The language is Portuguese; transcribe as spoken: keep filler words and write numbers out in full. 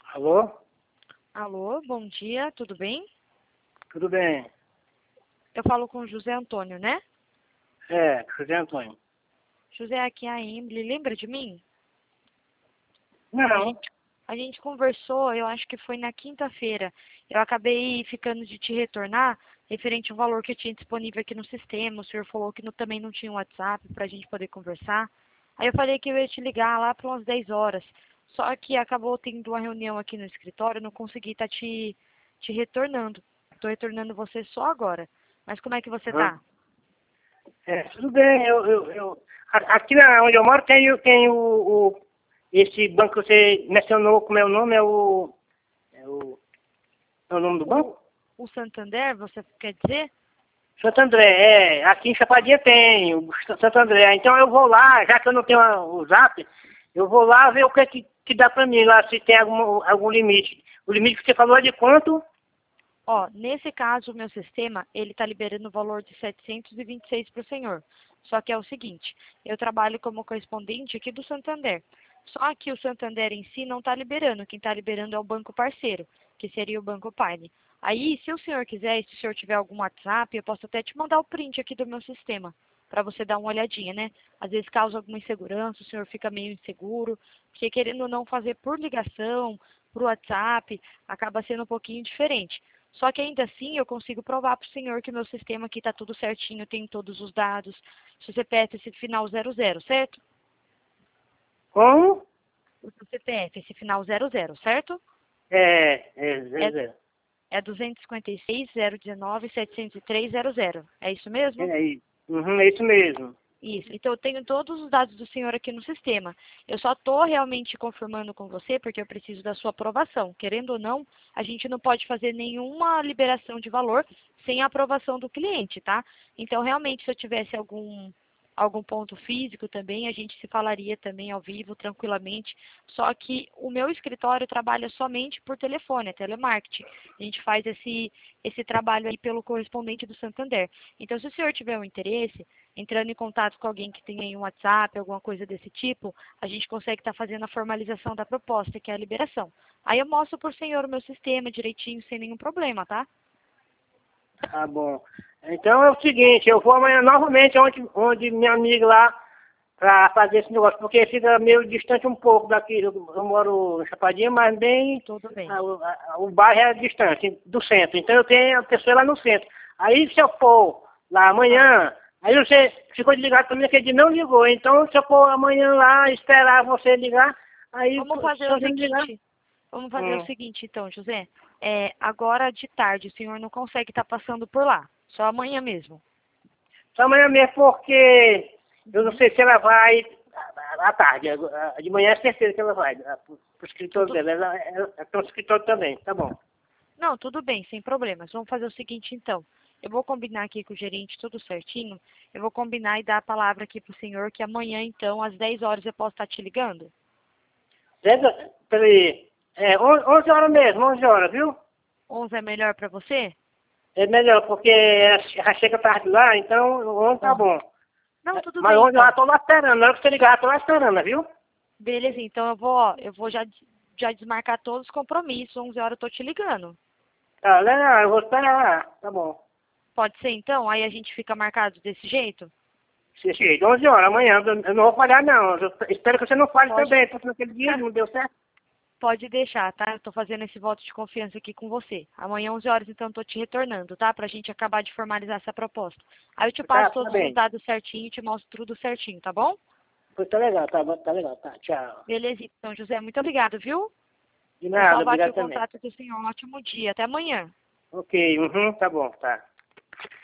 Alô? Alô, bom dia, tudo bem? Tudo bem? Eu falo com o José Antônio, né? É, José Antônio. José, aqui é a Emily, lembra de mim? A Não. gente, a gente conversou, eu acho que foi na quinta-feira. Eu acabei ficando de te retornar referente ao valor que eu tinha disponível aqui no sistema. O senhor falou que no- também não tinha um WhatsApp para a gente poder conversar. Aí eu falei que eu ia te ligar lá para umas dez horas. Só que acabou tendo uma reunião aqui no escritório, eu não consegui estar te, te retornando. Estou retornando você só agora. Mas como é que você Hã? tá? É, tudo bem. Eu, eu, eu, a- aqui na, onde eu moro tem, o- tem o, o- esse banco que você mencionou, como é o nome? É o, é o, é o nome do O, banco? o Santander, você quer dizer? Santo André, é. Aqui em Chapadinha tem o Santo André. Então eu vou lá, já que eu não tenho a- o Zap, eu vou lá ver o que, é que, que dá pra mim lá, se tem algum, algum limite. O limite que você falou é de quanto? Ó, nesse caso, o meu sistema, ele está liberando o valor de setecentos e vinte e seis para o senhor. Só que é o seguinte, eu trabalho como correspondente aqui do Santander. Só que o Santander em si não está liberando. Quem está liberando é o banco parceiro, que seria o Banco Pine. Aí, se o senhor quiser, e se o senhor tiver algum WhatsApp, eu posso até te mandar o print aqui do meu sistema, para você dar uma olhadinha, né? Às vezes causa alguma insegurança, o senhor fica meio inseguro, porque querendo ou não fazer por ligação, por WhatsApp, acaba sendo um pouquinho diferente. Só que ainda assim eu consigo provar para o senhor que o meu sistema aqui está tudo certinho, tem todos os dados. Seu C P F esse final zero zero, certo? Como? O seu C P F esse final zero zero, certo? É, é, zero, É, zero. é duzentos e cinquenta e seis, zero dezenove, setecentos e três, zero zero. É isso mesmo? É isso. Uhum, é isso mesmo. Isso. Então eu tenho todos os dados do senhor aqui no sistema. Eu só estou realmente confirmando com você porque eu preciso da sua aprovação. Querendo ou não, a gente não pode fazer nenhuma liberação de valor sem a aprovação do cliente, tá? Então realmente se eu tivesse algum algum ponto físico também, a gente se falaria também ao vivo tranquilamente. Só que o meu escritório trabalha somente por telefone, é telemarketing. A gente faz esse esse trabalho aí pelo correspondente do Santander. Então se o senhor tiver um interesse, entrando em contato com alguém que tem aí um WhatsApp, alguma coisa desse tipo, a gente consegue estar fazendo a formalização da proposta, que é a liberação. Aí eu mostro por senhor o meu sistema direitinho, sem nenhum problema, tá? Tá bom. Então é o seguinte, eu vou amanhã novamente onde, onde minha amiga lá pra fazer esse negócio, porque fica meio distante um pouco daqui. Eu, eu moro em Chapadinha, mas bem. Tudo bem. a- o a- o bairro é distante do centro. Então eu tenho a pessoa lá no centro. Aí se eu for lá Ah, amanhã, aí você ficou de ligar também, que ele não ligou. Então se eu for amanhã lá esperar você ligar, aí vamos se fazer o você não ligar. seguinte. Vamos fazer o Hum. seguinte, então, José. É, agora de tarde, o senhor não consegue estar passando por lá. Só amanhã mesmo. Só amanhã mesmo, porque eu não Uhum. sei se ela vai à à tarde. a- a- De manhã é certeza que ela vai para o escritório Tudo, dela. Ela, ela, ela tem um escritório também, tá bom. Não, tudo bem, sem problemas. Vamos fazer o seguinte, então. Eu vou combinar aqui com o gerente tudo certinho. Eu vou combinar e dar a palavra aqui pro senhor que amanhã, então, às dez horas, eu posso estar te ligando? Zé, peraí, é on- onze horas mesmo, onze horas, viu? onze é melhor para você? É melhor, porque ela já chega tarde lá, então onze tá Aham. bom. Não, tudo Mas bem, onze eu já então. tô lá esperando, na hora que você ligar, eu tô lá esperando, viu? Beleza, então eu vou, ó, eu vou já, já desmarcar todos os compromissos. onze horas eu tô te ligando. Tá, legal, eu vou esperar lá, tá bom. Pode ser, então? Aí a gente fica marcado desse jeito? Se jeito, onze horas, amanhã, eu eu não vou falhar não. Eu espero que você não fale Pode. também, porque naquele dia não deu certo. Pode deixar, tá? Eu tô fazendo esse voto de confiança aqui com você. Amanhã, onze horas, então, eu tô te retornando, tá? Pra gente acabar de formalizar essa proposta. Aí eu te Tá, passo tá todos os bem. dados certinho e te mostro tudo certinho, tá bom? Pois tá legal, tá, bom, tá legal, tá, tchau. Beleza, então, José, muito obrigado, viu? De Vou nada, salvar aqui obrigado o também. contato do senhor. Um ótimo dia. Até amanhã. Ok, uhum, tá bom, tá.